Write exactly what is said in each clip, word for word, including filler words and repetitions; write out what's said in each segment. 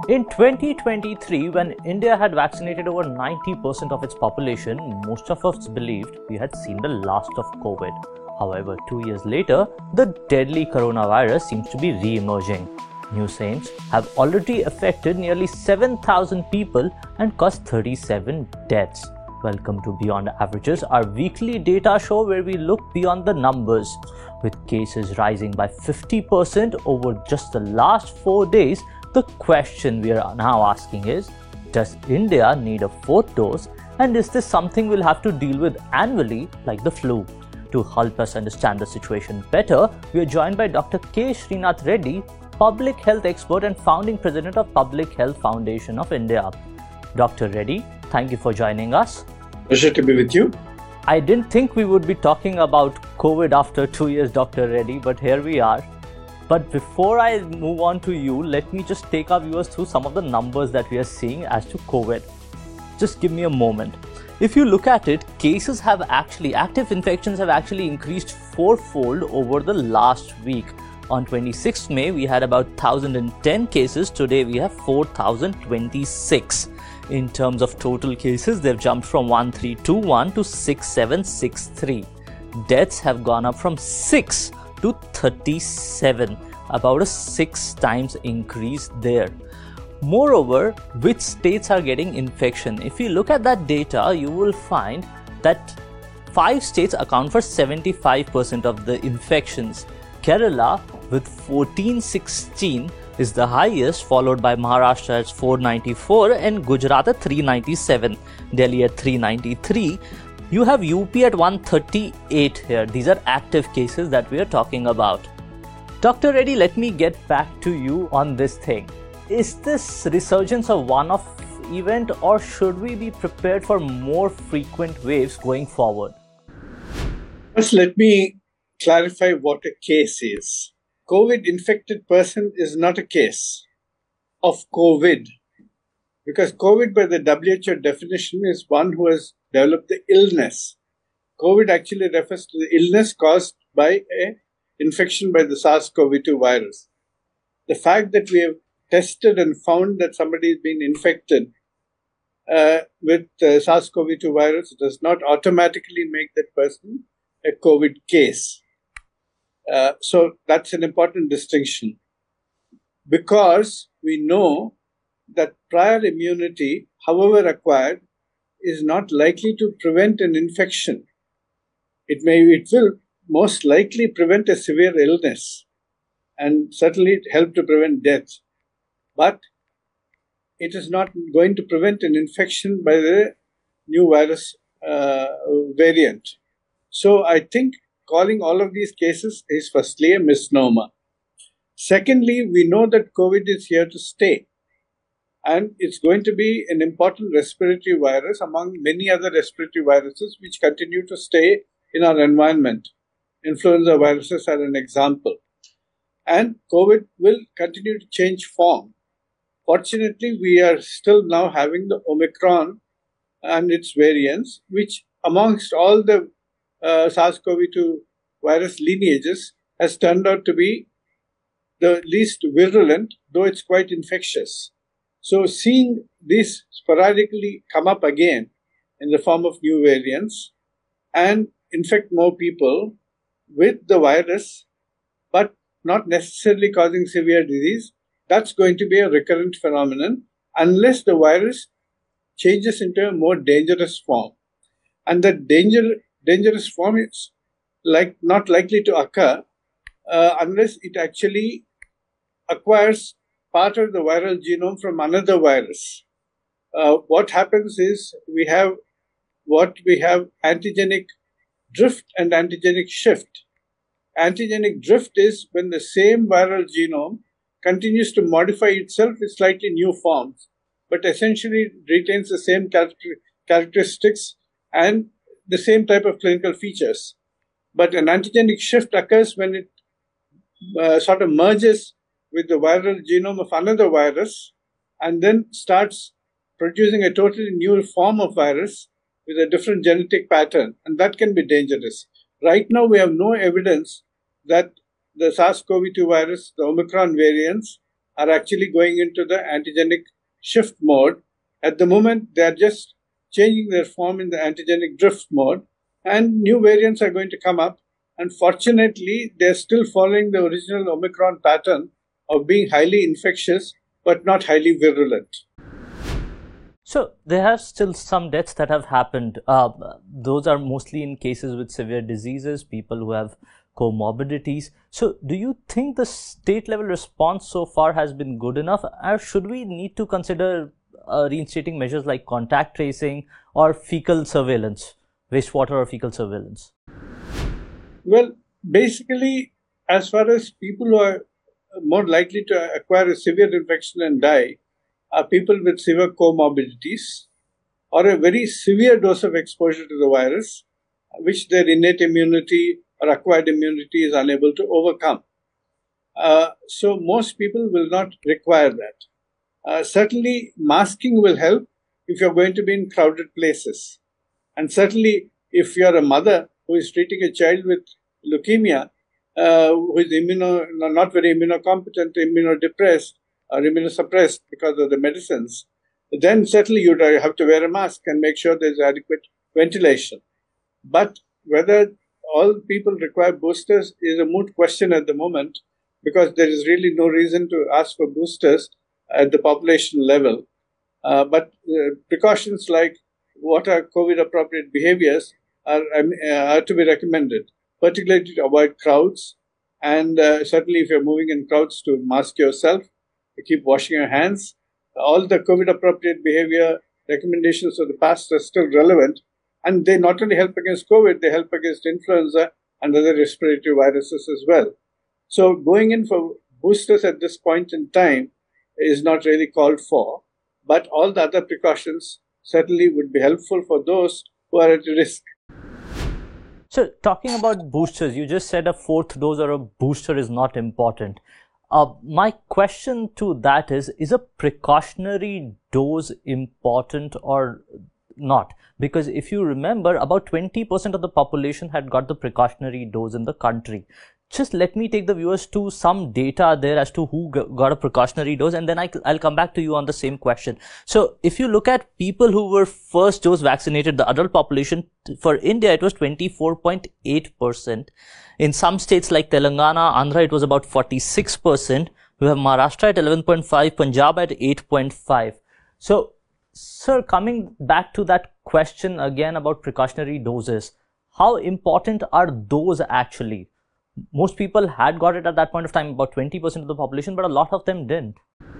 In twenty twenty-three, when India had vaccinated over ninety percent of its population, most of us believed we had seen the last of COVID. However, two years later, the deadly coronavirus seems to be re-emerging. New strains have already affected nearly seven thousand people and caused thirty-seven deaths. Welcome to Beyond Averages, our weekly data show where we look beyond the numbers. With cases rising by fifty percent over just the last four days, the question we are now asking is, does India need a fourth dose, and is this something we'll have to deal with annually like the flu? To help us understand the situation better, we are joined by Doctor K. Srinath Reddy, public health expert and founding president of Public Health Foundation of India. Doctor Reddy, thank you for joining us. Pleasure to be with you. I didn't think we would be talking about COVID after two years, Doctor Reddy, but here we are. But before I move on to you, let me just take our viewers through some of the numbers that we are seeing as to COVID. Just give me a moment. If you look at it, cases have actually, active infections have actually increased fourfold over the last week. On twenty-sixth May, we had about one thousand ten cases. Today, we have four thousand twenty-six. In terms of total cases, they've jumped from one three two one to six seven six three. Deaths have gone up from six to thirty-seven, about a six times increase there. Moreover, which states are getting infection? If you look at that data, you will find that five states account for seventy-five percent of the infections. Kerala with fourteen sixteen is the highest, followed by Maharashtra at four ninety-four and Gujarat at three ninety-seven, Delhi at three ninety-three. You have U P at one thirty-eight here. These are active cases that we are talking about. Doctor Reddy, let me get back to you on this thing. Is this resurgence a one-off event, or should we be prepared for more frequent waves going forward? First, let me clarify what a case is. COVID-infected person is not a case of COVID, because COVID by the W H O definition is one who has developed the illness. COVID actually refers to the illness caused by a infection by the SARS-CoV two virus. The fact that we have tested and found that somebody has been infected uh, with uh, SARS-CoV two virus does not automatically make that person a COVID case. Uh, so that's an important distinction, because we know that prior immunity, however acquired, is not likely to prevent an infection. It may, it will most likely prevent a severe illness and certainly help to prevent death. But it is not going to prevent an infection by the new virus uh, variant. So I think calling all of these cases is firstly a misnomer. Secondly, we know that COVID is here to stay. And it's going to be an important respiratory virus among many other respiratory viruses which continue to stay in our environment. Influenza viruses are an example. And COVID will continue to change form. Fortunately, we are still now having the Omicron and its variants, which amongst all the uh, SARS-CoV two virus lineages has turned out to be the least virulent, though it's quite infectious. So seeing this sporadically come up again in the form of new variants and infect more people with the virus, but not necessarily causing severe disease, that's going to be a recurrent phenomenon unless the virus changes into a more dangerous form. And that danger, dangerous form is like not likely to occur uh, unless it actually acquires part of the viral genome from another virus. Uh, what happens is we have what we have antigenic drift and antigenic shift. Antigenic drift is when the same viral genome continues to modify itself with slightly new forms, but essentially retains the same character- characteristics and the same type of clinical features. But an antigenic shift occurs when it uh, sort of merges with the viral genome of another virus and then starts producing a totally new form of virus with a different genetic pattern, and that can be dangerous. Right now, we have no evidence that the SARS-CoV two virus, the Omicron variants, are actually going into the antigenic shift mode. At the moment, they are just changing their form in the antigenic drift mode, and new variants are going to come up. And fortunately, they're still following the original Omicron pattern of being highly infectious but not highly virulent. So there have still some deaths that have happened. Uh, those are mostly in cases with severe diseases, people who have comorbidities. So do you think the state level response so far has been good enough, or should we need to consider uh, reinstating measures like contact tracing or fecal surveillance, wastewater or fecal surveillance? Well, basically, as far as people who are more likely to acquire a severe infection and die are people with severe comorbidities or a very severe dose of exposure to the virus, which their innate immunity or acquired immunity is unable to overcome. Uh, so most people will not require that. Uh, certainly, masking will help if you're going to be in crowded places. And certainly, if you're a mother who is treating a child with leukemia, uh, who is immuno, not very immunocompetent, immunodepressed, or immunosuppressed because of the medicines, then certainly you have to wear a mask and make sure there's adequate ventilation. But whether all people require boosters is a moot question at the moment, because there is really no reason to ask for boosters at the population level. Uh, but uh, precautions like what are COVID-appropriate behaviors are, um, uh, are to be recommended, particularly to avoid crowds. And uh, certainly if you're moving in crowds, to mask yourself, to keep washing your hands. All the COVID-appropriate behavior recommendations of the past are still relevant. And they not only help against COVID, they help against influenza and other respiratory viruses as well. So going in for boosters at this point in time is not really called for. But all the other precautions certainly would be helpful for those who are at risk. So talking about boosters, you just said a fourth dose or a booster is not important. Uh, my question to that is, is a precautionary dose important or not? Because if you remember, about twenty percent of the population had got the precautionary dose in the country. Just let me take the viewers to some data there as to who got a precautionary dose, and then I, I'll come back to you on the same question. So if you look at people who were first dose vaccinated, the adult population, for India, it was twenty-four point eight percent. In some states like Telangana, Andhra, it was about forty-six percent. We have Maharashtra at eleven point five, Punjab at eight point five. So, sir, coming back to that question again about precautionary doses, how important are those actually? Most people had got it at that point of time, about twenty percent of the population, but a lot of them didn't.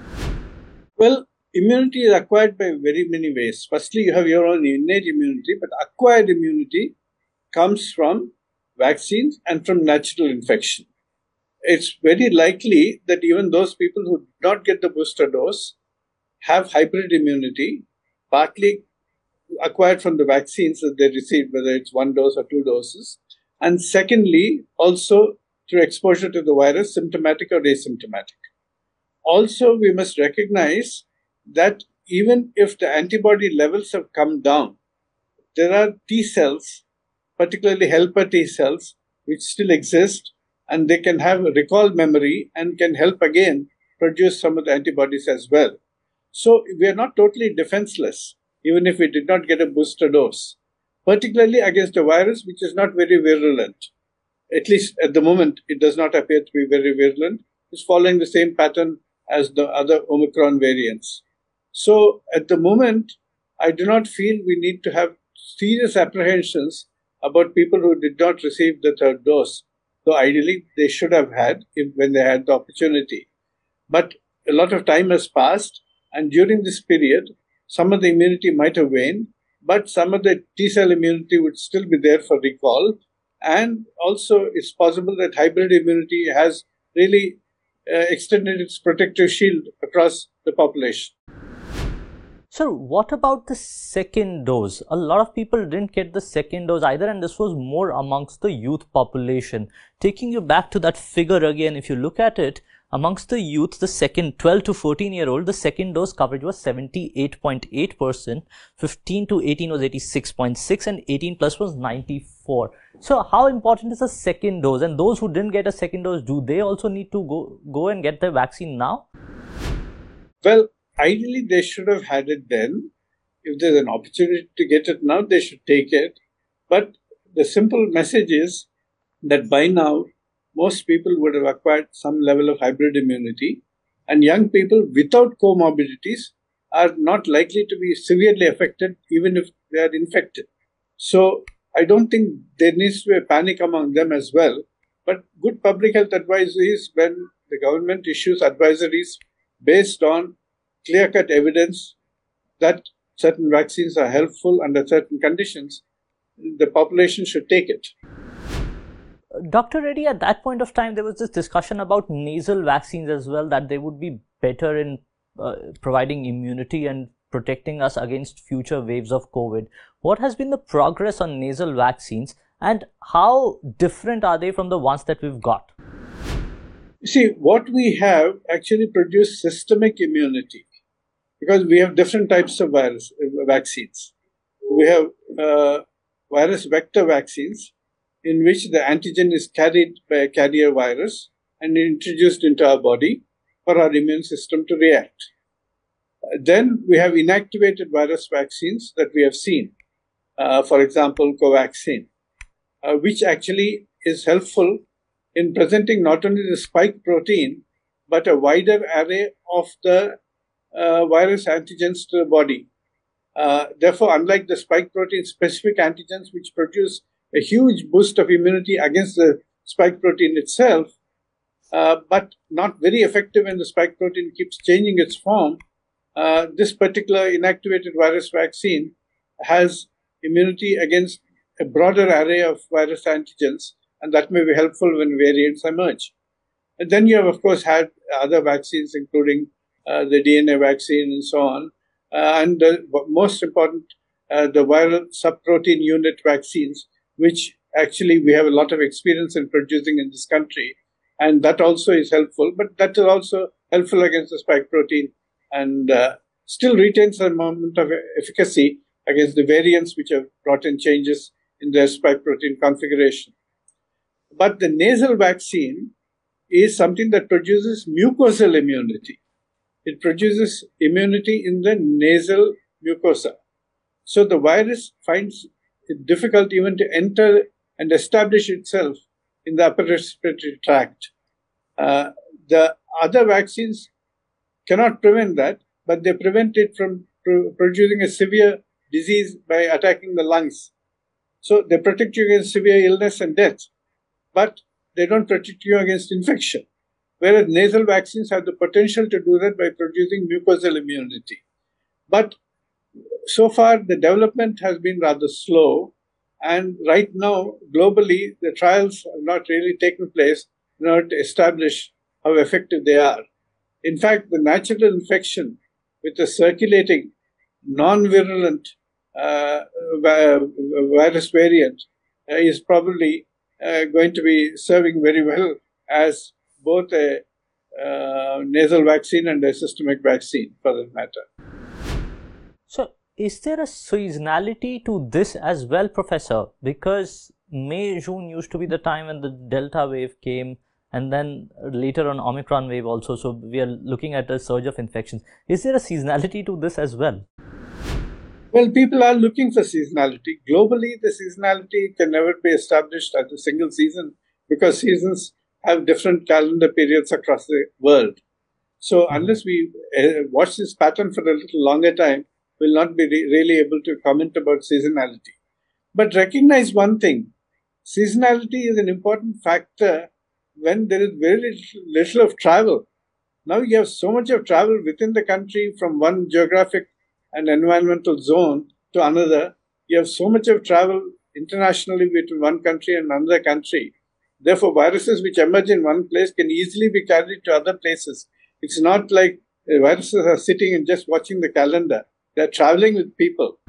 Well, immunity is acquired by very many ways. Firstly, you have your own innate immunity, but acquired immunity comes from vaccines and from natural infection. It's very likely that even those people who did not get the booster dose have hybrid immunity, partly acquired from the vaccines that they received, whether it's one dose or two doses. And secondly, also through exposure to the virus, symptomatic or asymptomatic. Also, we must recognize that even if the antibody levels have come down, there are T cells, particularly helper T cells, which still exist, and they can have a recall memory and can help again produce some of the antibodies as well. So we are not totally defenseless, even if we did not get a booster dose, particularly against a virus which is not very virulent. At least at the moment, it does not appear to be very virulent. It's following the same pattern as the other Omicron variants. So at the moment, I do not feel we need to have serious apprehensions about people who did not receive the third dose. So ideally, they should have had if, when they had the opportunity. But a lot of time has passed, and during this period, some of the immunity might have waned, but some of the T-cell immunity would still be there for recall. And also, it's possible that hybrid immunity has really uh, extended its protective shield across the population. Sir, what about the second dose? A lot of people didn't get the second dose either, and this was more amongst the youth population. Taking you back to that figure again, if you look at it, amongst the youth, the second twelve to fourteen year old, the second dose coverage was seventy-eight point eight percent, fifteen to eighteen was eighty-six point six, and eighteen plus was ninety-four. So how important is a second dose? And those who didn't get a second dose, do they also need to go, go and get the vaccine now? Well, ideally, they should have had it then. If there's an opportunity to get it now, they should take it. But the simple message is that by now, most people would have acquired some level of hybrid immunity, and young people without comorbidities are not likely to be severely affected even if they are infected. So I don't think there needs to be a panic among them as well. But good public health advice is when the government issues advisories based on clear-cut evidence that certain vaccines are helpful under certain conditions, the population should take it. Doctor Reddy, at that point of time, there was this discussion about nasal vaccines as well, that they would be better in uh, providing immunity and protecting us against future waves of COVID. What has been the progress on nasal vaccines, and how different are they from the ones that we've got? See, what we have actually produced systemic immunity, because we have different types of virus uh, vaccines. We have uh, virus vector vaccines, in which the antigen is carried by a carrier virus and introduced into our body for our immune system to react. Uh, then we have inactivated virus vaccines that we have seen, uh, for example, Covaxin, uh, which actually is helpful in presenting not only the spike protein, but a wider array of the uh, virus antigens to the body. Uh, therefore, unlike the spike protein specific antigens, which produce a huge boost of immunity against the spike protein itself, uh, but not very effective when the spike protein keeps changing its form, uh, this particular inactivated virus vaccine has immunity against a broader array of virus antigens, and that may be helpful when variants emerge. And then you have, of course, had other vaccines, including uh, the D N A vaccine and so on. Uh, and uh, most important, uh, the viral subprotein unit vaccines, which actually we have a lot of experience in producing in this country. And that also is helpful, but that is also helpful against the spike protein and uh, still retains a amount of efficacy against the variants which have brought in changes in their spike protein configuration. But the nasal vaccine is something that produces mucosal immunity. It produces immunity in the nasal mucosa. So the virus finds it difficult even to enter and establish itself in the upper respiratory tract. Uh, the other vaccines cannot prevent that, but they prevent it from pro- producing a severe disease by attacking the lungs. So they protect you against severe illness and death, but they don't protect you against infection. Whereas nasal vaccines have the potential to do that by producing mucosal immunity. But so far, the development has been rather slow. And right now, globally, the trials have not really taken place in order to establish how effective they are. In fact, the natural infection with a circulating, non-virulent uh, virus variant uh, is probably uh, going to be serving very well as both a uh, nasal vaccine and a systemic vaccine, for that matter. So, is there a seasonality to this as well, Professor? Because May, June used to be the time when the Delta wave came, and then later on Omicron wave also. So, we are looking at a surge of infections. Is there a seasonality to this as well? Well, people are looking for seasonality. Globally, the seasonality can never be established as a single season because seasons have different calendar periods across the world. So, mm-hmm. unless we uh, watch this pattern for a little longer time, we'll not be re- really able to comment about seasonality. But recognize one thing. Seasonality is an important factor when there is very little, little of travel. Now you have so much of travel within the country from one geographic and environmental zone to another. You have so much of travel internationally between one country and another country. Therefore, viruses which emerge in one place can easily be carried to other places. It's not like the viruses are sitting and just watching the calendar. They're traveling with people.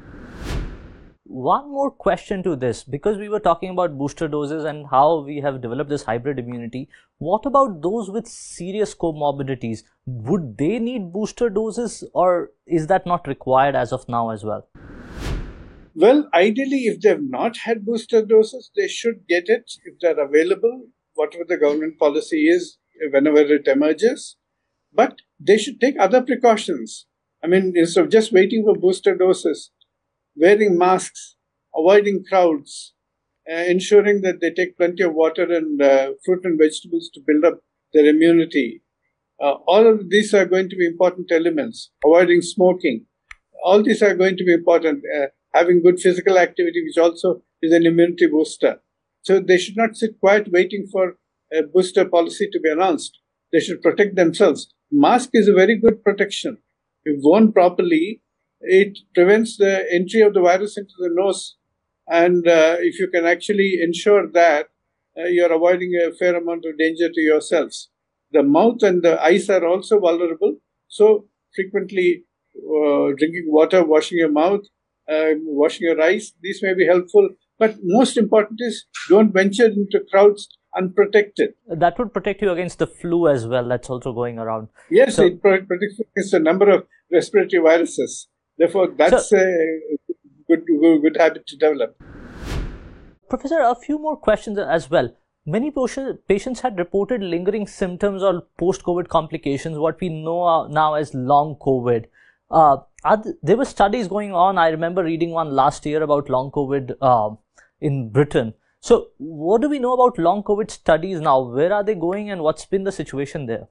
One more question to this, because we were talking about booster doses and how we have developed this hybrid immunity. What about those with serious comorbidities? Would they need booster doses, or is that not required as of now as well? Well, ideally, if they have not had booster doses, they should get it if they're available, whatever the government policy is, whenever it emerges. But they should take other precautions. I mean, instead of just waiting for booster doses, wearing masks, avoiding crowds, uh, ensuring that they take plenty of water and uh, fruit and vegetables to build up their immunity. Uh, all of these are going to be important elements. Avoiding smoking. All these are going to be important. Uh, having good physical activity, which also is an immunity booster. So they should not sit quiet waiting for a booster policy to be announced. They should protect themselves. Mask is a very good protection. If worn properly, it prevents the entry of the virus into the nose. And uh, if you can actually ensure that, uh, you're avoiding a fair amount of danger to yourselves. The mouth and the eyes are also vulnerable. So frequently uh, drinking water, washing your mouth, uh, washing your eyes, these may be helpful. But most important is don't venture into crowds unprotected. That would protect you against the flu as well. That's also going around. Yes, so, it protects against a number of respiratory viruses. Therefore, that's so, a good, good, good habit to develop. Professor, a few more questions as well. Many patients had reported lingering symptoms or post-COVID complications, what we know now as long COVID. Uh, there were studies going on. I remember reading one last year about long COVID uh, in Britain. So what do we know about long COVID studies now? Where are they going and what's been the situation there?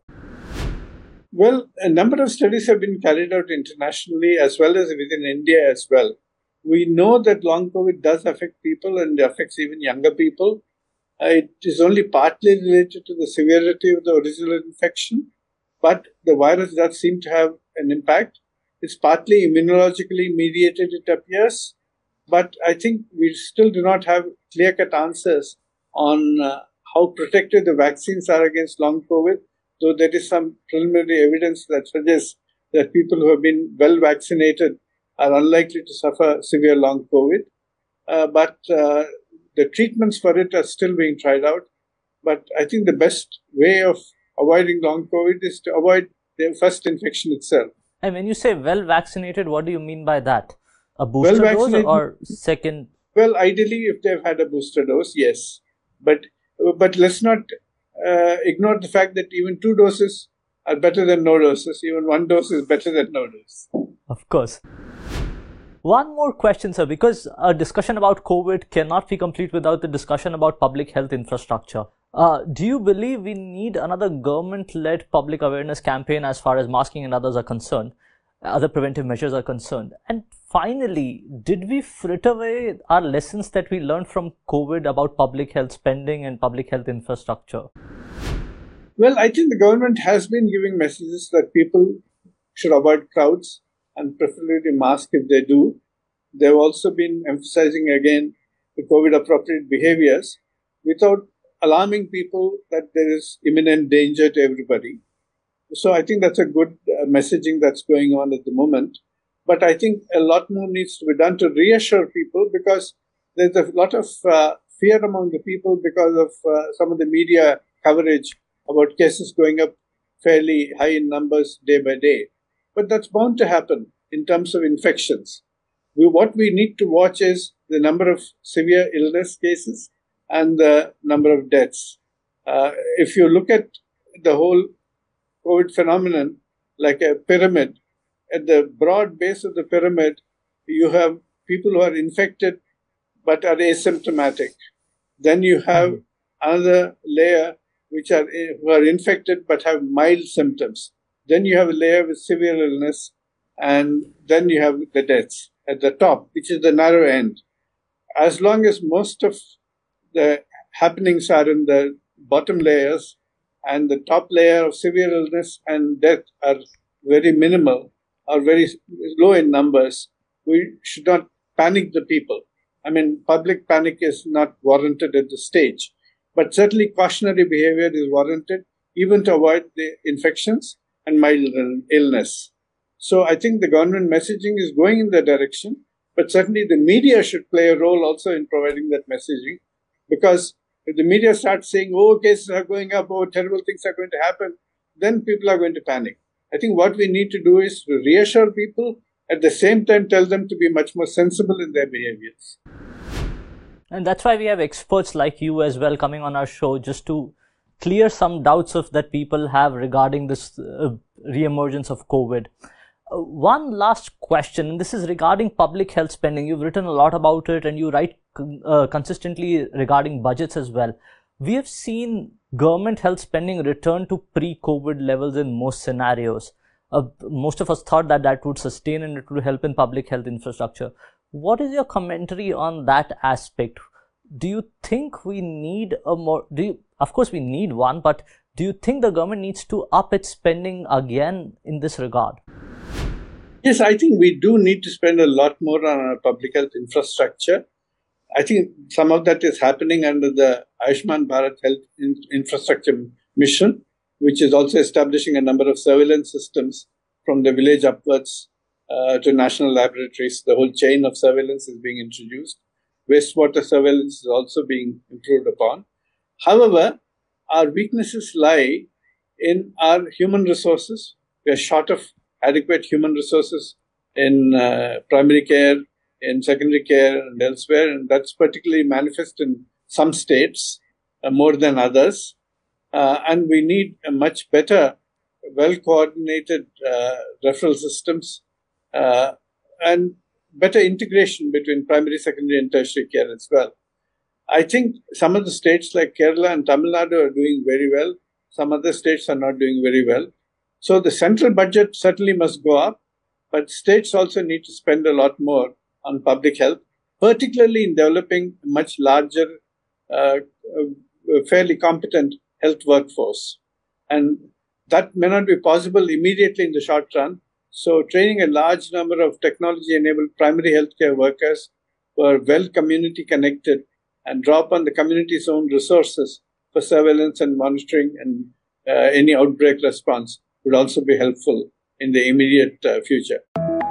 Well, a number of studies have been carried out internationally as well as within India as well. We know that long COVID does affect people and affects even younger people. Uh, it is only partly related to the severity of the original infection, but the virus does seem to have an impact. It's partly immunologically mediated, it appears, but I think we still do not have clear-cut answers on uh, how protective the vaccines are against long COVID, though there is some preliminary evidence that suggests that people who have been well vaccinated are unlikely to suffer severe long COVID. Uh, but uh, the treatments for it are still being tried out. But I think the best way of avoiding long COVID is to avoid the first infection itself. And when you say well vaccinated, what do you mean by that? A booster well dose or second? Well, ideally, if they've had a booster dose, yes. But but let's not uh, ignore the fact that even two doses are better than no doses. Even one dose is better than no dose. Of course. One more question, sir, because a discussion about COVID cannot be complete without the discussion about public health infrastructure. Uh, do you believe we need another government-led public awareness campaign as far as masking and others are concerned, other preventive measures are concerned? And finally, did we fritter away our lessons that we learned from COVID about public health spending and public health infrastructure? Well, I think the government has been giving messages that people should avoid crowds and preferably mask if they do. They've also been emphasizing again the COVID-appropriate behaviors without alarming people that there is imminent danger to everybody. So I think that's a good uh, messaging that's going on at the moment. But I think a lot more needs to be done to reassure people, because there's a lot of uh, fear among the people because of uh, some of the media coverage about cases going up fairly high in numbers day by day. But that's bound to happen in terms of infections. We, what we need to watch is the number of severe illness cases and the number of deaths. Uh, if you look at the whole COVID phenomenon like a pyramid, at the broad base of the pyramid, you have people who are infected but are asymptomatic. Then you have another layer which are who are infected but have mild symptoms. Then you have a layer with severe illness, and then you have the deaths at the top, which is the narrow end. As long as most of the happenings are in the bottom layers and the top layer of severe illness and death are very minimal or very low in numbers, we should not panic the people. I mean, public panic is not warranted at this stage, but certainly cautionary behavior is warranted even to avoid the infections and mild illness. So I think the government messaging is going in that direction, but certainly the media should play a role also in providing that messaging, because if the media starts saying, oh, cases are going up, oh, terrible things are going to happen, then people are going to panic. I think what we need to do is to reassure people, at the same time tell them to be much more sensible in their behaviors. And that's why we have experts like you as well coming on our show, just to clear some doubts of that people have regarding this uh, re-emergence of COVID. Uh, one last question, and this is regarding public health spending. You've written a lot about it, and you write uh, consistently regarding budgets as well. We have seen government health spending return to pre-COVID levels in most scenarios. Uh, most of us thought that that would sustain and it would help in public health infrastructure. What is your commentary on that aspect? Do you think we need a more, do you, of course we need one, but do you think the government needs to up its spending again in this regard? Yes, I think we do need to spend a lot more on our public health infrastructure. I think some of that is happening under the Ayushman Bharat Health in- Infrastructure Mission, which is also establishing a number of surveillance systems from the village upwards uh, to national laboratories. The whole chain of surveillance is being introduced. Wastewater surveillance is also being improved upon. However, our weaknesses lie in our human resources. We are short of adequate human resources in uh, primary care, in secondary care and elsewhere, and that's particularly manifest in some states uh, more than others. Uh, and we need a much better, well-coordinated uh, referral systems uh, and better integration between primary, secondary and tertiary care as well. I think some of the states like Kerala and Tamil Nadu are doing very well. Some other states are not doing very well. So the central budget certainly must go up, but states also need to spend a lot more on public health, particularly in developing a much larger, uh, uh, fairly competent health workforce. And that may not be possible immediately in the short run. So training a large number of technology-enabled primary healthcare workers who are well community connected and draw upon the community's own resources for surveillance and monitoring and uh, any outbreak response would also be helpful in the immediate uh, future.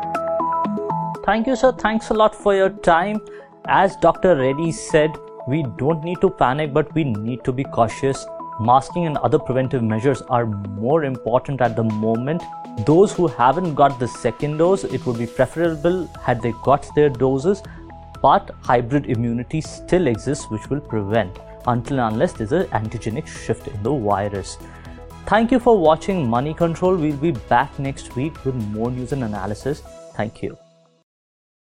Thank you, sir. Thanks a lot for your time. As Doctor Reddy said, we don't need to panic, but we need to be cautious. Masking and other preventive measures are more important at the moment. Those who haven't got the second dose, it would be preferable had they got their doses, but hybrid immunity still exists, which will prevent until and unless there's an antigenic shift in the virus. Thank you for watching Money Control. We'll be back next week with more news and analysis. Thank you.